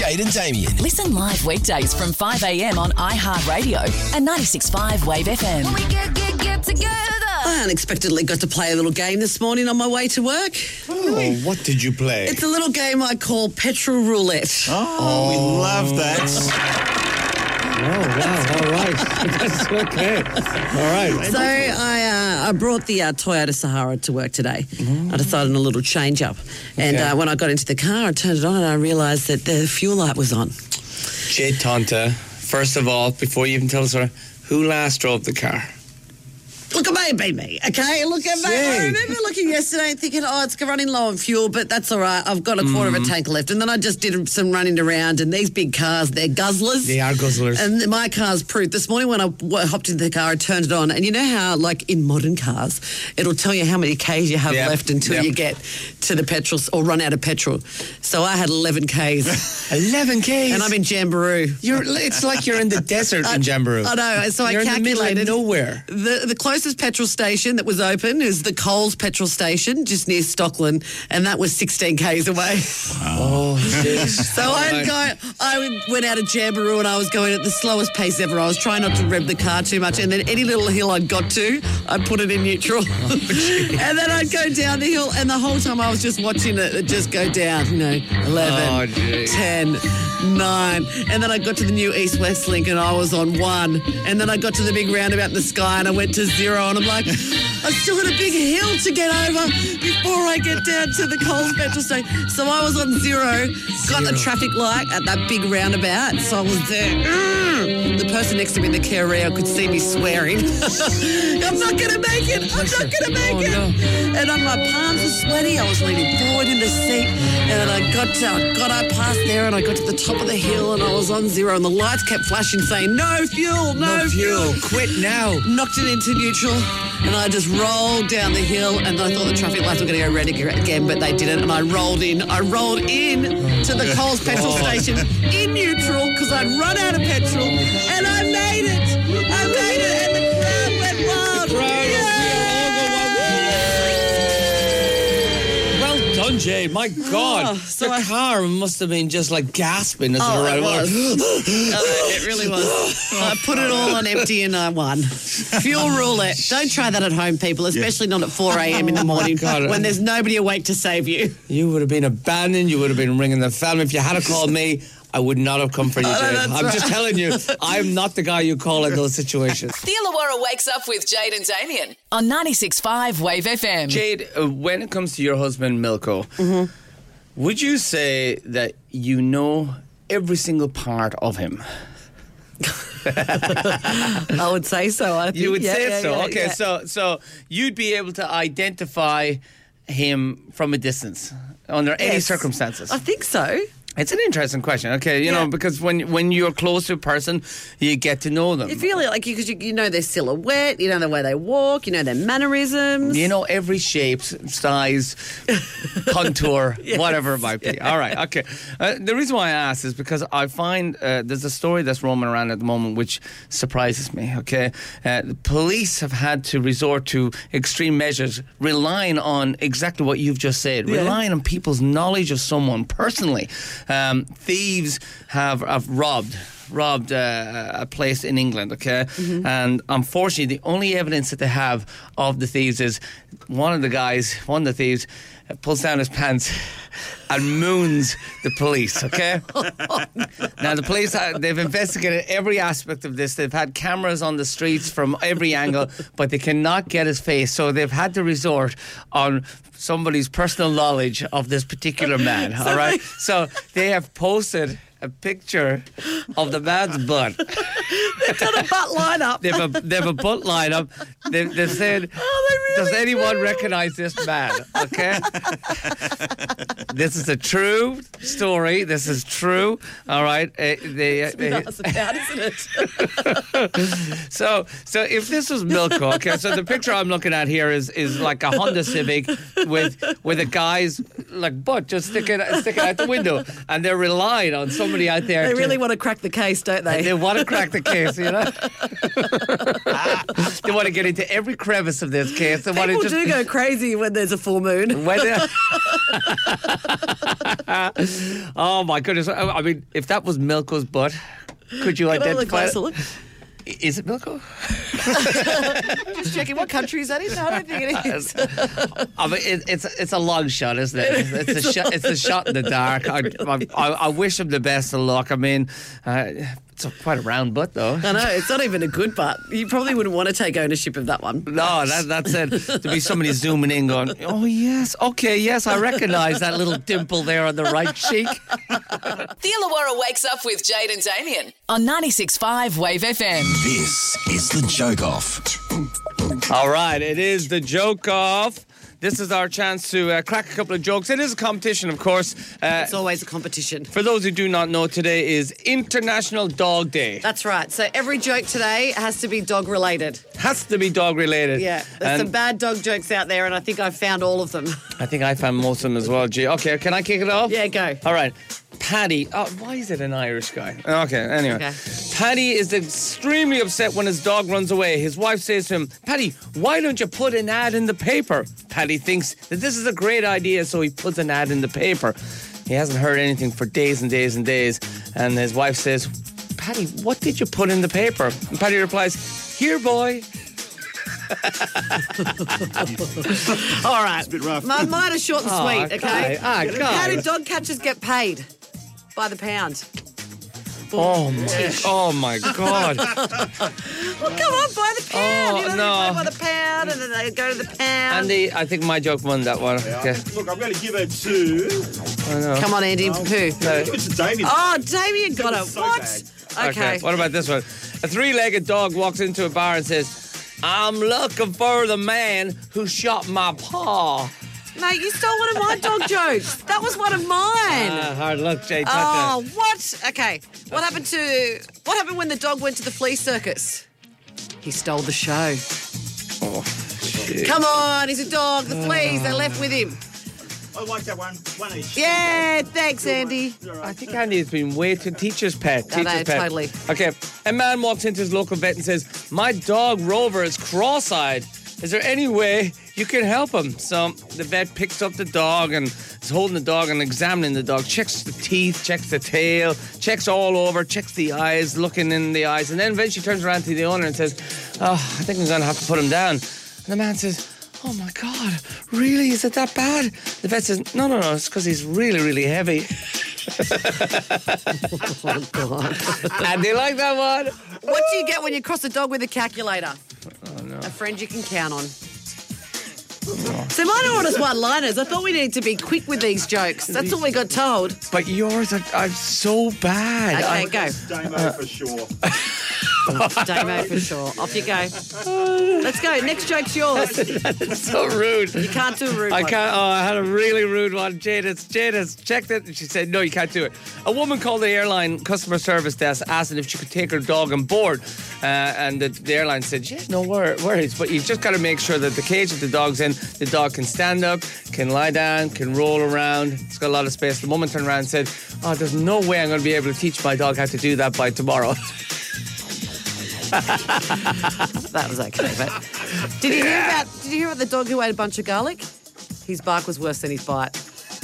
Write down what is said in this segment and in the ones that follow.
Jade and Damien. Listen live weekdays from 5 a.m. on iHeartRadio and 96.5 Wave FM. When we get together. I unexpectedly got to play a little game this morning on my way to work. Oh, what did you play? It's a little game I call petrol roulette. Oh, we love that. Oh, wow, all right. That's okay. All right. So I brought the Toyota Sahara to work today. I decided on a little change-up. And when I got into the car, I turned it on and I realised that the fuel light was on. Jade Tonta, first of all, before you even tell us who last drove the car? Look at me, baby, okay? Look at me. I remember looking yesterday and thinking, it's running low on fuel, but that's all right. I've got a quarter of a tank left. And then I just did some running around, and these big cars, they're guzzlers. They are guzzlers. And my car's proof. This morning when I hopped into the car, I turned it on, and you know how, like in modern cars, it'll tell you how many Ks you have left until you get to the petrol or run out of petrol. So I had 11 Ks. 11 Ks? And I'm in Jamboree. It's like you're in the desert in Jamboree. I know. So you're I calculated. In the middle of nowhere. The closest petrol station that was open is the Coles petrol station just near Stockland, and that was 16 Ks away. Oh, jeez. So I went out of Jamboree and I was going at the slowest pace ever. I was trying not to rev the car too much, and then any little hill I'd got to, I'd put it in neutral. And then I'd go down the hill, and the whole time I was just watching it just go down, 11, 10, 9. And then I got to the new East-West link and I was on 1. And then I got to the big roundabout in the sky and I went to 0. And I'm like, I've still got a big hill to get over before I get down to the Coles petrol station. So I was on 0, got the traffic light at that big roundabout. So I was there. The person next to me in the Carrera could see me swearing. I'm not going to make it. I'm not going to make it. No. And my palms were sweaty. I was leaning forward in the seat. And I got past there and I got to the top of the hill and I was on 0 and the lights kept flashing saying, no fuel, no fuel. Quit now. Knocked it into neutral and I just rolled down the hill and I thought the traffic lights were going to go red again, but they didn't. And I rolled in to the Coles petrol station in neutral because I'd run out of petrol and I made it. And the crowd went wild. Jade, my God, the car must have been just like gasping as it was. It really was. I put it all on empty and I won. Fuel roulette. Don't try that at home, people, especially not at 4 a.m. in the morning when there's nobody awake to save you. You would have been abandoned. You would have been ringing the family. If you had called me, I would not have come for you, Jade. I'm just telling you, I'm not the guy you call in those situations. The Illawarra Wakes Up with Jade and Damien on 96.5 Wave FM. Jade, when it comes to your husband, Milko, would you say that you know every single part of him? I would say so. I think. You would say so? Okay, yeah. So you'd be able to identify him from a distance under any circumstances? I think so. It's an interesting question, okay? You know, because when you're close to a person, you get to know them. You feel like you know their silhouette, you know the way they walk, you know their mannerisms. You know every shape, size, contour, whatever it might be. Yeah. All right, okay. The reason why I ask is because I find there's a story that's roaming around at the moment which surprises me, okay? The police have had to resort to extreme measures relying on exactly what you've just said, relying on people's knowledge of someone personally. Thieves have robbed a place in England, okay? And unfortunately, the only evidence that they have of the thieves is one of the thieves pulls down his pants and moons the police, okay? Now, the police, they've investigated every aspect of this. They've had cameras on the streets from every angle, but they cannot get his face, so they've had to resort on somebody's personal knowledge of this particular man, all right? So they have posted a picture of the man's butt. They've done a butt lineup. They have a butt lineup. They've said, does anyone recognize this man? Okay? This is a true story. This is true. All right? It's about, isn't it? So if this was Milko, okay, so the picture I'm looking at here is like a Honda Civic with a guy's like butt just sticking out the window, and they're relying on somebody out there. They really want to crack the case, don't they? They want to crack the case, you know. They want to get into every crevice of this case. People do go crazy when there's a full moon. Oh my goodness! I mean, if that was Milko's butt, could you Can I have a identify closer look? Is it Milko? Just checking what country is that in? No, I don't think it is. I mean, it's a long shot, isn't it? It's a shot in the dark. I wish him the best of luck. I mean, it's quite a round butt, though. I know, it's not even a good butt. You probably wouldn't want to take ownership of that one. No, that's it. To be somebody zooming in going, oh, yes, okay, yes, I recognise that little dimple there on the right cheek. The Illawarra Wakes Up with Jade and Damien on 96.5 Wave FM. This is the Joke Off. All right, it is the Joke Off. This is our chance to crack a couple of jokes. It is a competition, of course. It's always a competition. For those who do not know, today is International Dog Day. That's right. So every joke today has to be dog related. Has to be dog related. Yeah. There's some bad dog jokes out there, and I think I've found all of them. I think I found most of them as well, G. Okay, can I kick it off? Yeah, go. All right. Paddy. Oh, why is it an Irish guy? Okay, anyway. Okay. Paddy is extremely upset when his dog runs away. His wife says to him, Paddy, why don't you put an ad in the paper? Paddy thinks that this is a great idea, so he puts an ad in the paper. He hasn't heard anything for days and days and days. And his wife says, Paddy, what did you put in the paper? And Paddy replies, here, boy. All right. It's a bit rough. Mine is short and sweet, okay? How do God. dog catchers get paid? By the pound. Oh my God. Well, come on, by the pound. Oh, you know, no. they pay by the pound, and then they go to the pound. Andy, I think my joke won that one. Okay. Look, I'm going to give it to... Come on, Andy. Who? No. Give it to Damien. Oh, Damien got it. So What? bad. Okay. What about this one? A three-legged dog walks into a bar and says, I'm looking for the man who shot my paw. Mate, you stole one of my dog jokes. That was one of mine. Hard luck, Jay. Oh, what? Okay. What happened when the dog went to the flea circus? He stole the show. Oh, shit. Come on, he's a dog. The fleas, they left with him. I like that one. One each. Yeah, thanks, Andy. I think Andy's been way too teacher's pet. No, Teacher's pet. totally. Okay, a man walks into his local vet and says, my dog Rover is cross-eyed. Is there any way you can help him? So the vet picks up the dog and is holding the dog and examining the dog, checks the teeth, checks the tail, checks all over, checks the eyes, looking in the eyes, and then eventually turns around to the owner and says, oh, I think I'm going to have to put him down. And the man says, oh my God, really? Is it that bad? The vet says, no, it's because he's really, really heavy. Oh, God. And they like that one? What do you get when you cross a dog with a calculator? Oh, no. A friend you can count on. So mine are all just one-liners. I thought we needed to be quick with these jokes. That's all we got told. But yours are so bad. Okay, go. Damo for sure. Damo for sure. Off you go. Let's go. Next joke's yours. It's so rude. You can't do a rude I one. can't. Oh, I had a really rude one. Jade has checked it. And she said, no, you can't do it. A woman called the airline customer service desk asking if she could take her dog on board. And the airline said, yeah, no worries. But you've just got to make sure that the cage that the dog's in, the dog can stand up, can lie down, can roll around. It's got a lot of space. The woman turned around and said, oh, there's no way I'm going to be able to teach my dog how to do that by tomorrow. That was okay, but did you hear about the dog who ate a bunch of garlic? His bark was worse than his bite.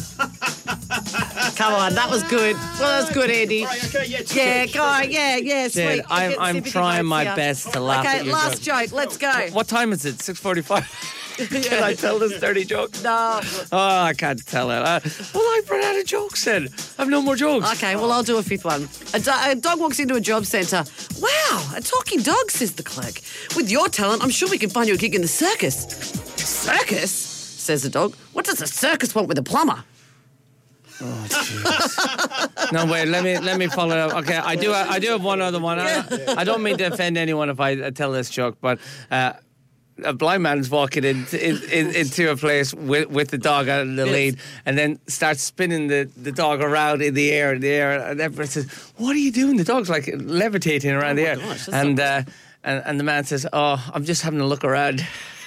Come on, that was good. Well, that was good, Andy. Right, okay, Yeah, go on, yeah, sweet. Jade, I'm trying my best to laugh Okay, at your last joke. Let's go. What time is it? 6:45. Can I tell this dirty joke? No. Oh, I can't tell it. Well, I've run out of jokes then. I've no more jokes. Okay, well, I'll do a fifth one. A dog walks into a job centre. Wow, a talking dog, says the clerk. With your talent, I'm sure we can find you a gig in the circus. Circus? Says the dog. What does a circus want with a plumber? Oh, jeez. No, wait, let me follow it up. Okay, I do have one other one. I don't mean to offend anyone if I tell this joke, but a blind man's walking into a place with the dog on the lead and then starts spinning the dog around in the air, and everyone says, what are you doing? The dog's like levitating around the air. Gosh, and the man says, oh, I'm just having a look around.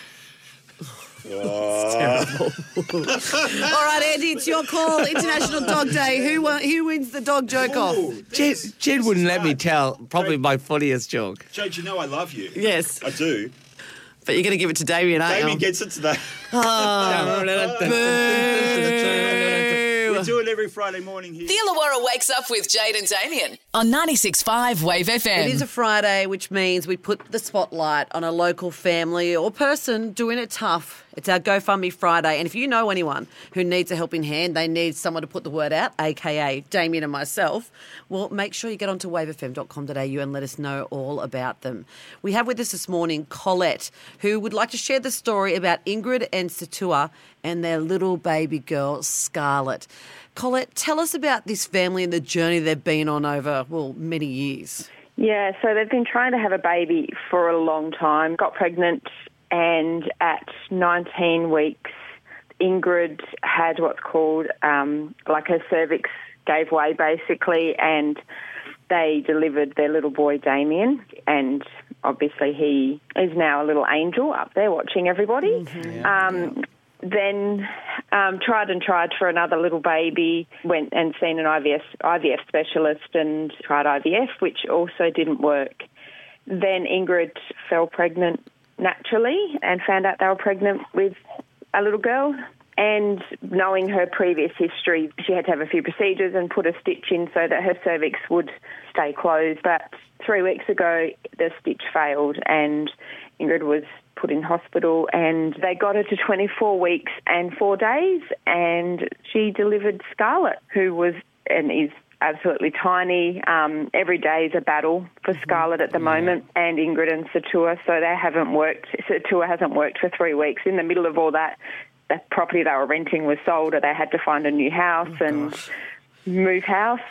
Terrible. All right, Andy, it's your call. International Dog Day. Who wins the dog joke off? Jade wouldn't let me tell probably my funniest joke. Jade, you know I love you. Yes. I do. But you're going to give it to Damien, aren't Damien you? gets it today. We do it every Friday morning here. The Illawarra Wakes Up with Jade and Damien on 96.5 Wave FM. It is a Friday, which means we put the spotlight on a local family or person doing it tough. It's our GoFundMe Friday. And if you know anyone who needs a helping hand, they need someone to put the word out, a.k.a. Damien and myself, well, make sure you get onto wavefm.com.au and let us know all about them. We have with us this morning Colette, who would like to share the story about Ingrid and Satua and their little baby girl, Scarlett. Colette, tell us about this family and the journey they've been on over, well, many years. Yeah, so they've been trying to have a baby for a long time, got pregnant, and at 19 weeks, Ingrid had what's called, like her cervix gave way basically, and they delivered their little boy Damien, and obviously he is now a little angel up there watching everybody. Then tried for another little baby, went and seen an IVF specialist and tried IVF, which also didn't work. Then Ingrid fell pregnant naturally and found out they were pregnant with a little girl. And knowing her previous history, she had to have a few procedures and put a stitch in so that her cervix would stay closed. But 3 weeks ago, the stitch failed and Ingrid was put in hospital, and they got her to 24 weeks and 4 days, and she delivered Scarlett, who was and is absolutely tiny. Every day is a battle for Scarlett at the moment, and Ingrid and Satua, so they haven't worked. Satua hasn't worked for 3 weeks. In the middle of all that, the property they were renting was sold, or they had to find a new house and move house.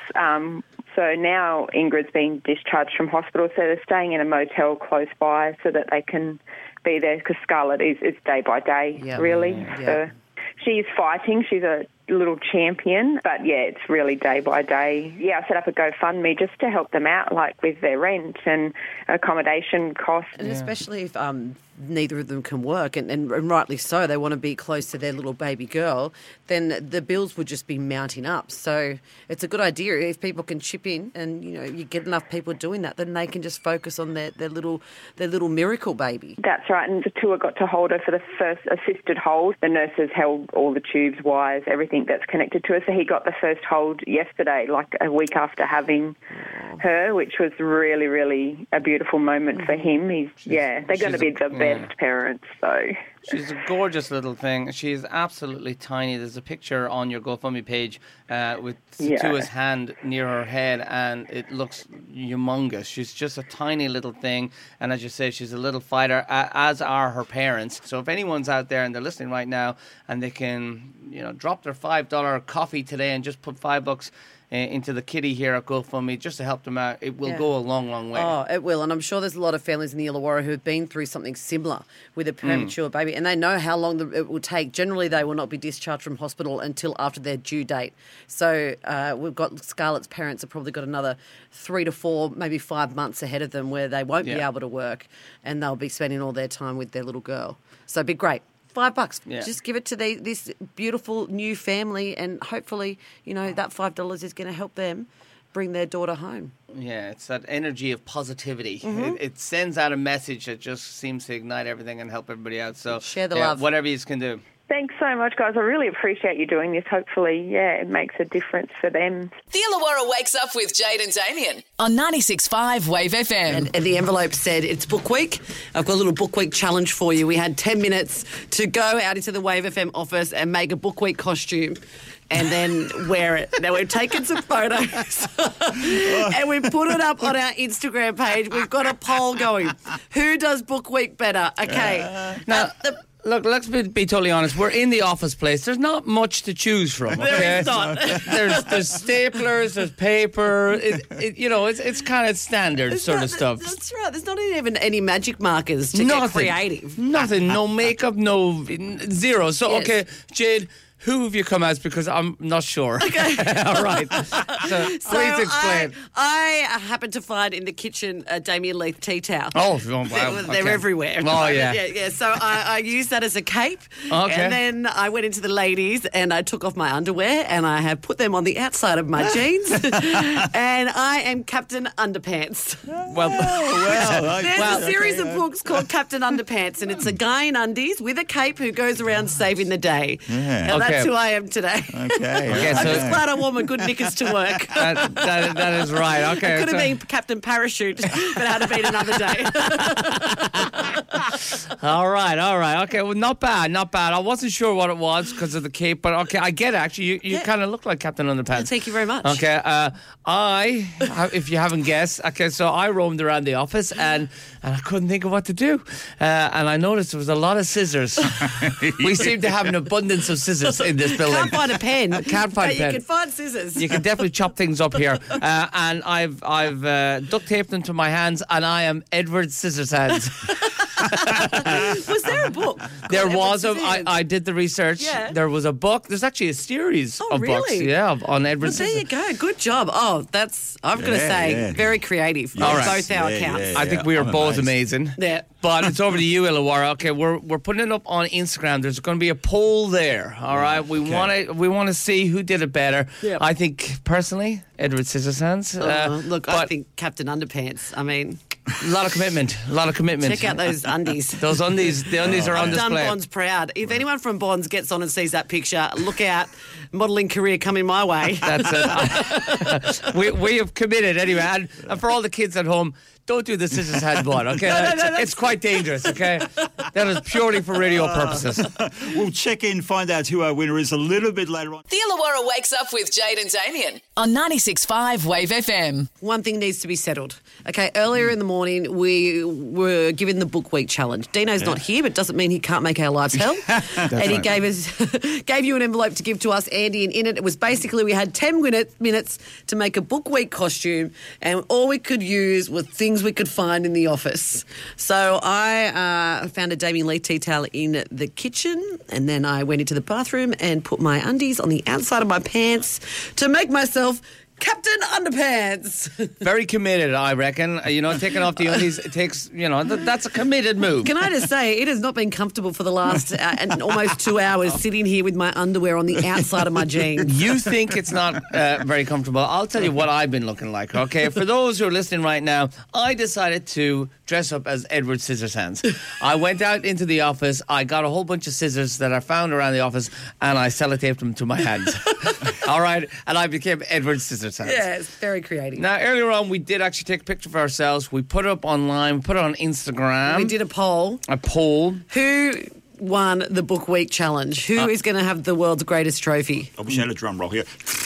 So now Ingrid's been discharged from hospital, so they're staying in a motel close by so that they can be there, because Scarlett is day by day, really. So she's fighting. She's a little champion, but yeah, it's really day by day. Yeah, I set up a GoFundMe just to help them out, like with their rent and accommodation costs. And especially if neither of them can work, and rightly so, they want to be close to their little baby girl, then the bills would just be mounting up. So it's a good idea if people can chip in, and you get enough people doing that, then they can just focus on their little miracle baby. That's right, and Satua got to hold her for the first assisted hold. The nurses held all the tubes, wires, everything that's connected to her, so he got the first hold yesterday, like a week after having her, which was really, really a beautiful moment for him. They're going to be the best parents, so. She's a gorgeous little thing. She's absolutely tiny. There's a picture on your GoFundMe page with Satua's hand near her head, and it looks humongous. She's just a tiny little thing, and as you say, she's a little fighter, as are her parents. So if anyone's out there and they're listening right now, and they can, drop their $5 coffee today and just put $5 into the kitty here at GoFundMe just to help them out, it will go a long, long way. Oh, it will. And I'm sure there's a lot of families in the Illawarra who have been through something similar with a premature baby, and they know how long it will take. Generally, they will not be discharged from hospital until after their due date. So we've got Scarlett's parents have probably got another 3 to 4, maybe 5 months ahead of them where they won't be able to work, and they'll be spending all their time with their little girl. So it'd be great. $5. Yeah. Just give it to this beautiful new family, and hopefully, that $5 is going to help them bring their daughter home. Yeah, it's that energy of positivity. It sends out a message that just seems to ignite everything and help everybody out. So share the love. Whatever you can do. Thanks so much, guys. I really appreciate you doing this. Hopefully, it makes a difference for them. The Illawarra Wakes Up with Jade and Damien on 96.5 Wave FM. And the envelope said, it's book week. I've got a little book week challenge for you. We had 10 minutes to go out into the Wave FM office and make a book week costume and then wear it. Now, we've taken some photos and we put it up on our Instagram page. We've got a poll going. Who does book week better? Okay. Now, look, let's be totally honest. We're in the office place. There's not much to choose from. Okay? There is not. There's staplers, there's paper. It's kind of standard sort of stuff. That's right. There's not even any magic markers to get creative. Nothing. No makeup. No zero. So, okay, Jade, who have you come as? Because I'm not sure. Okay. All right. So please explain. I happened to find in the kitchen a Damien Leith tea towel. Oh, wow. They're everywhere. Oh, yeah. Yeah. So I used that as a cape. Okay. And then I went into the ladies and I took off my underwear and I have put them on the outside of my jeans. And I am Captain Underpants. Well, There's a series of books called Captain Underpants, and it's a guy in undies with a cape who goes around saving the day. Yeah. And Okay. that's who I am today. Okay. I'm so- just glad I wore my good knickers to work. that is right. Okay. Could have been Captain Parachute, but it had to been another day. All right. Okay, well, not bad. I wasn't sure what it was because of the cape, but okay, I get it. Actually, you kind of look like Captain Underpants. Thank you very much. Okay, if you haven't guessed, okay, so I roamed around the office and I couldn't think of what to do. And I noticed there was a lot of scissors. We seem to have an abundance of scissors in this building. Can't find a pen. Can't find a pen. You can find scissors. You can definitely chop things up here. And I've duct taped them to my hands, and I am Edward Scissorhands. Was there a book? There called was Edward Scissorhands? I did the research. Yeah. There was a book. There's actually a series Oh, of books. really? Yeah, on Edward Well, there you Scissorhands. go. Good job. Oh, I've got to say, yeah. very creative. All on right. both our Yeah, accounts. yeah. I think we are I'm both amazed. amazing. Yeah. But it's over to you, Illawarra. Okay, we're putting it up on Instagram. There's going to be a poll there. All right, we want to see who did it better. Yeah. I think personally, Edward Scissorhands. Look, I but think Captain Underpants. I mean, a lot of commitment. check out those undies. Those undies. The undies are on I've done display. Bonds proud. If anyone from Bonds gets on and sees that picture, look out. Modelling career coming my way. That's it. we have committed anyway. And for all the kids at home, don't do the scissors hand one, okay? It's quite dangerous, okay? That is purely for radio purposes. We'll check in, find out who our winner is a little bit later on. The Illawarra Wakes Up with Jade and Damien on 96.5 Wave FM. One thing needs to be settled. Okay, earlier in the morning, we were given the Book Week challenge. Dino's not here, but doesn't mean he can't make our lives hell. And he gave you an envelope to give to us, Andy, and in it was basically we had 10 minutes to make a Book Week costume, and all we could use were things we could find in the office. So I found a Damien Leith tea towel in the kitchen, and then I went into the bathroom and put my undies on the outside of my pants to make myself Captain Underpants. Very committed, I reckon. Taking off the undies, it takes, that's a committed move. Can I just say, it has not been comfortable for the last almost 2 hours sitting here with my underwear on the outside of my jeans. You think it's not very comfortable. I'll tell you what I've been looking like, okay? For those who are listening right now, I decided to dress up as Edward Scissorhands. I went out into the office, I got a whole bunch of scissors that I found around the office, and I sellotaped them to my hands. All right? And I became Edward Scissorhands. Yeah, it's very creative. Now, earlier on, we did actually take a picture of ourselves. We put it up online, we put it on Instagram. We did a poll. A poll. Who won the Book Week challenge? Who is going to have the world's greatest trophy? I wish I had a drum roll here.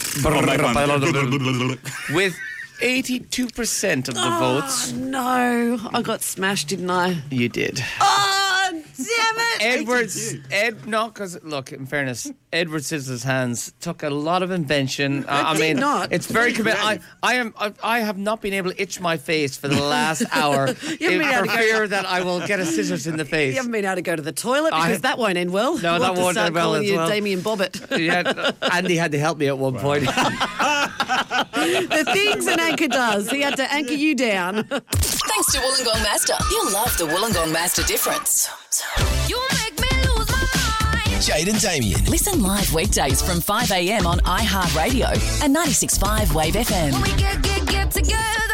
With 82% of the votes. No, I got smashed, didn't I? You did. Oh, damn it! No, because look, in fairness, Edward Scissorhands took a lot of invention. I did mean, not. it's very committed. I have not been able to itch my face for the last hour haven't been able for to fear that I will get a scissors in the face. You haven't been able to go to the toilet because that won't end well. No, we'll that have to won't start end well calling as you well. Damien Bobbitt. Yeah, Andy had to help me at one point. The things an anchor does. He had to anchor you down. Thanks to Wollongong Master. You'll love the Wollongong Master difference. You make me lose my mind. Jade and Damien. Listen live weekdays from 5 a.m. on iHeartRadio and 96.5 Wave FM. We get together.